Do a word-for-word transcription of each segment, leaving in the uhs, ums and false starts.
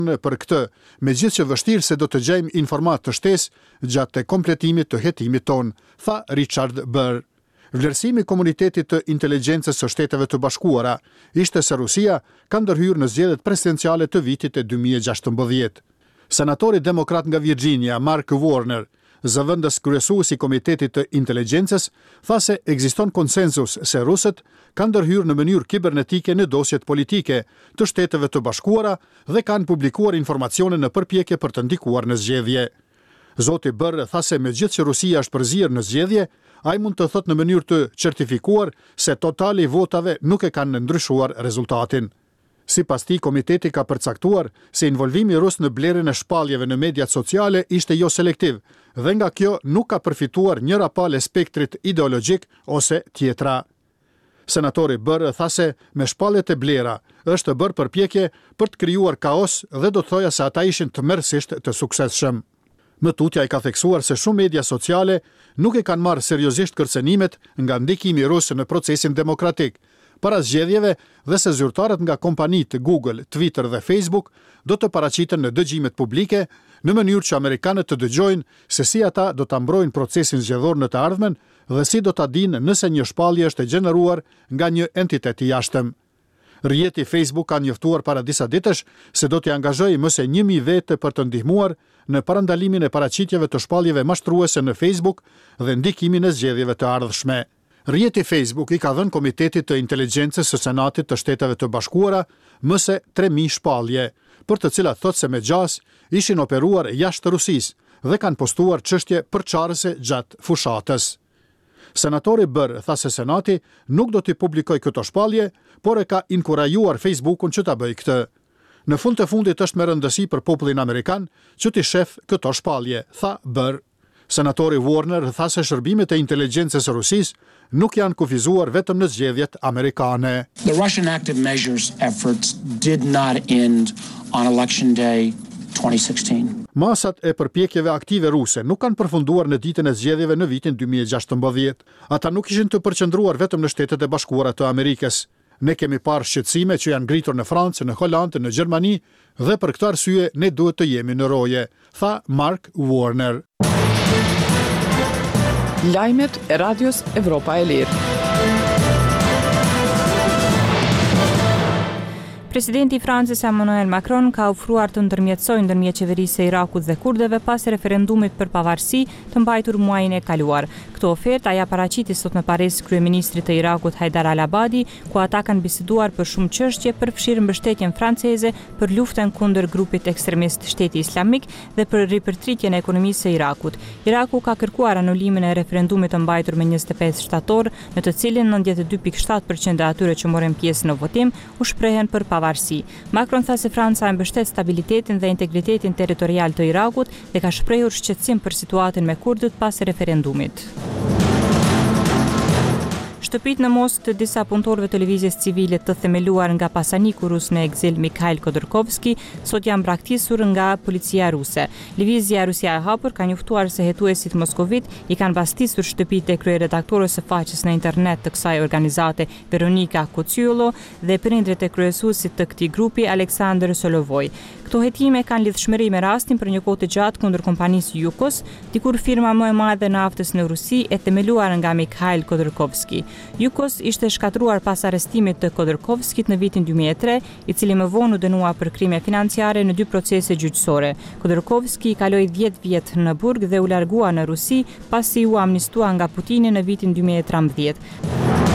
Për këtë, megjithëse që vështirë se do të gjejmë informat të shtesë gjatë kompletimit të hetimit ton, tha Richard Burr. Vlerësimi i komunitetit të inteligjencës së Shteteve të Bashkuara ishte se Rusia ka ndërhyrë në zgjedhjet presidenciale të vitit e dy mijë e gjashtëmbëdhjetë. Senatori demokrat nga Virginia, Mark Warner, zëvendës kryesues i Komitetit të Inteligjencës, tha se ekziston konsensus se rusët kanë ndërhyrë në mënyrë kibernetike në dosjet politike të Shteteve të Bashkuara dhe kanë publikuar informacione në përpjekje për të ndikuar në zgjedhje. Zoti Burr tha se megjithëse që Rusia është përzierë në zgjedhje, ai mund të thotë në mënyrë të certifikuar se totali i votave nuk e kanë ndryshuar rezultatin. Sipas tij, komiteti ka përcaktuar se involvimi rus në blerjen e shpalljeve në mediat sociale ishte jo selektiv dhe nga kjo nuk ka përfituar njëra palë e spektrit ideologjik ose tjetra. Senatori Burr tha se me shpalljet e blera është bërë përpjekje për të krijuar kaos dhe do të thoja se ata ishin tmerrsisht të suksesshëm. Më tutja i ka theksuar se shumë media sociale nuk e kanë marrë seriozisht kërcënimet nga ndikimi rus në procesin demokratik para zgjedhjeve dhe se zyrtarët nga kompanitë Google, Twitter dhe Facebook do të paraqiten në dëgjimet publike në mënyrë që amerikanët të dëgjojnë se si ata do ta mbrojnë procesin zgjedhor në të ardhmen dhe si do ta dinë nëse një shpallje është e gjeneruar nga një entitet i jashtëm. Rrjeti Facebook ka njoftuar para disa ditësh se do t'i angazhojë më se një mijë vete për të ndihmuar në parandalimin e paraqitjeve të shpalljeve mashtruese në Facebook dhe ndikimin e zgjedhjeve të ardhshme. Rrjeti Facebook i ka dhënë Komitetit të Inteligjencës së Senatit të Shteteve të Bashkuara më se tre mijë shpallje, për të cilat thotë se me gjas ishin operuar jashtë Rusisë dhe kanë postuar çështje përçarëse gjatë fushatës. Senatori Burr tha se Senati nuk do t'i publikojë këto shpallje, por e ka inkurajuar Facebookun që ta bëjë këtë. Në fund të fundit është me rëndësi për popullin amerikan që t'i shef këto shpallje, tha Burr. Senatori Warner tha se shërbimet e inteligjencës së Rusisë nuk janë kufizuar vetëm në zgjedhjet amerikane. The Russian active measures efforts did not end on election day twenty sixteen. Masat e përpjekjeve aktive ruse nuk kanë përfunduar në ditën e zgjedhjeve në vitin dy mijë e gjashtëmbëdhjetë. Ata nuk ishin të përqendruar vetëm në Shtetet e Bashkuara të Amerikës. Ne kemi parë shqetësime që janë ngritur në Francë, në Holandë, në Gjermani dhe për këtë arsye ne duhet të jemi në roje, tha Mark Warner. Lajmet e Radios Evropa e Lirë. Presidenti i Francës Emmanuel Macron ka ofruar të ndërmjetësojë ndërmjet qeverisë së Irakut dhe kurdëve pas referendumit për pavarësi të mbajtur muajin e kaluar. Këtë ofertë ai ja paraqiti sot në Paris kryeministrit të Irakut Haidar al-Abadi, ku ata kanë biseduar për shumë çështje, përfshirë mbështetjen franceze për luftën kundër grupit ekstremist Shteti Islamik dhe për ripërtritjen e ekonomisë së Irakut. Iraku ka kërkuar anulimin e referendumit të mbajtur me njëzet e pesë shtator, në të cilin nëntëdhjetë e dy pikë shtatë përqind e atyre që morën pjesë në votim u shprehen për pavarësi. Macron tha se Franca e mbështet stabilitetin dhe integritetin territorial të Irakut dhe ka shprehur shqetësim për situatën me kurdët pas referendumit. Shtëpitë në Moskë të disa punëtorëve të lëvizjes civile të themeluar nga pasaniku rus në ekzil Mikhail Khodorkovski sot janë braktisur nga policia ruse. Lëvizja Rusia e hapur ka njoftuar se hetuesit moskovit i kanë bastisur shtëpitë e kryeredaktores së faqes në internet të kësaj organizate Veronika Kocyulo dhe prindrit e kryesuesit të këtij grupi Aleksandr Solovoj. Këto hetime kanë lidhshmëri me rastin për një kohë të gjatë kundër kompanisë Yukos, dikur firma më e madhe e naftës në Rusi e themeluar nga Mikhail Khodorkovski. Yukos ishte shkatruar pas arrestimit të Khodorkovskit në vitin dy mijë e tre, i cili më vonë u dënua për krime financiare në dy procese gjyqësore. Khodorkovski kaloi dhjetë vjet në burg dhe u largua në Rusi pasi u amnistua nga Putini në vitin dy mijë e tridhjetë.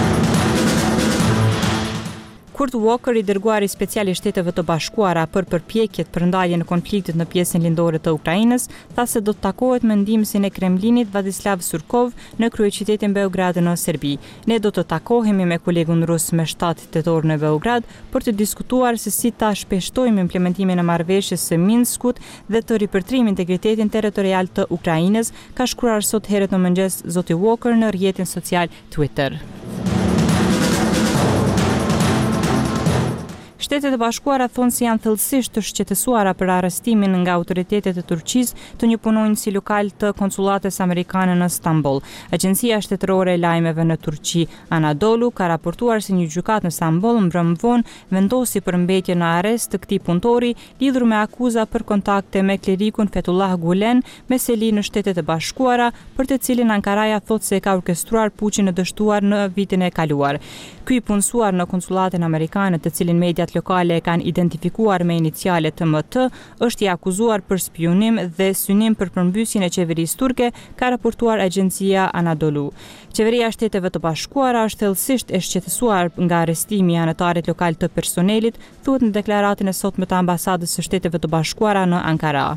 Kurt Walker, i dërguari special i Shteteve të Bashkuara për përpjekjet për ndaljen e konfliktit në pjesën lindore të Ukrainës, tha se do të takohet me ndihmësin e Kremlinit Vladislav Surkov në kryeqytetin Beograd në Serbi. Ne do të takohemi me kolegun rus me shtatë tetor në Beograd për të diskutuar se si ta shpeshtojmë implementimin e marrëveshjes së Minskut dhe të ripërtrim integritetin territorial të Ukrainës, ka shkruar sot herët në mëngjes zoti Walker në rrjetin social Twitter. Shtetet e Bashkuara thonë se janë thellësisht të shqetësuara për arrestimin nga autoritetet e Turqisë të një punonjësi lokal të konsullates amerikane në Stamboll. Agjencia shtetërore e lajmeve në Turqi, Anadolu, ka raportuar se një gjykatë në Stamboll mbrëmë vonë vendosi përmbajtje në arrest të këtij punëtori lidhur me akuza për kontakte me klerikun Fethullah Gulen me seli në Shtetet e Bashkuara, për të cilin Ankaraja thotë se ka orkestruar puçin e dështuar në vitin e kaluar. Ky i punësuar në konsullaten amerikane, të cilin mediat lokale e kanë identifikuar me inicialet T M T, është i akuzuar për spionim dhe synim për përmbysjen e qeverisë turke, ka raportuar agjencia Anadolu. Qeveria e Shteteve të Bashkuara është thellësisht e shqetësuar nga arrestimi i anëtarit lokal të personelit, thuhet në deklaratën e sotme të ambasadës së Shteteve të Bashkuara në Ankara.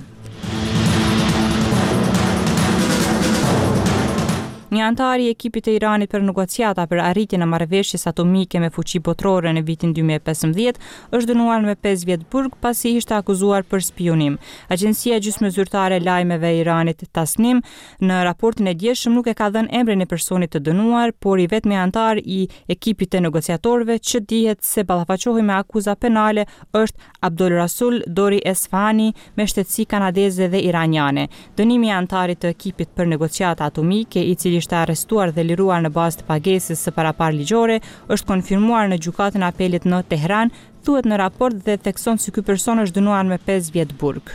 Një antar i ekipit të Iranit për negociata për arritjen e marrëveshjes atomike me fuqi botërore në vitin dy mijë e pesëmbëdhjetë është dënuar me pesë vjet burg pasi ishte akuzuar për spionim. Agjencia gjysmëzyrtare e lajmeve e Iranit Tasnim në raportin e djeshëm nuk e ka dhënë emrin e personit të dënuar, por i vetmi antar i ekipit të negociatorëve që dihet se ballafaqohej me akuza penale është Abdul Rasul Dori Esfahani me shtetësi kanadeze dhe iraniane. Dënimi i antarit të ekipit për negociata atomike, i cili ishte arrestuar dhe liruar në bazë të pagesës së paraparligjore, është konfirmuar në gjykatën e apelit në Tehran, thuhet në raport dhe thekson se ky person është dënuar me pesë vjet burg.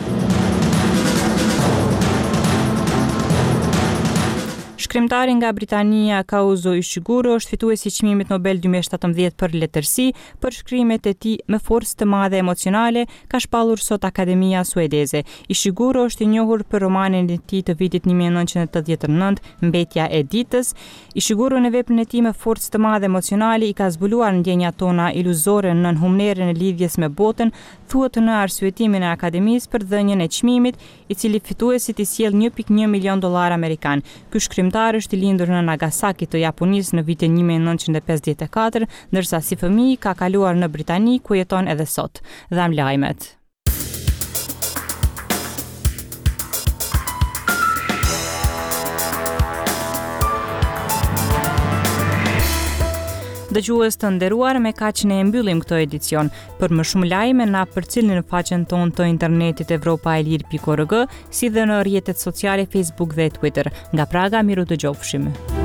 Shkrimtari nga Britania Kazuo Ishiguro është fituesi i çmimit Nobel dy mijë e shtatëmbëdhjetë për letërsi për shkrimet e tij me forcë të madhe emocionale, ka shpallur sot Akademia Suedeze. Ishiguro është i njohur për romanin e tij të vitit një mijë e nëntëqind e tetëdhjetë e nëntë, Mbetja e ditës. Ishiguro në veprën e tij me forcë të madhe emocionale i ka zbuluar ndjenjat tona iluzore në humnerën e lidhjes me botën, thuhet në arsyetimin e Akademisë për dhënien e çmimit, i cili fituesit i sjell një pikë një milion dollar amerikan. Ky shkrimtar është i lindur në Nagasaki të Japonisë në vitin një mijë e nëntëqind e pesëdhjetë e katër, ndërsa si fëmijë ka kaluar në Britani ku jeton edhe sot. Dham lajmet. Dëgjues të nderuar, me kaq ne e mbyllim këtë edicion. Për më shumë lajme na përcilni në faqen tonë të internetit evropa e lir pikë org, si dhe në rrjetet sociale Facebook dhe Twitter. Nga Praga, miru dëgjofshim.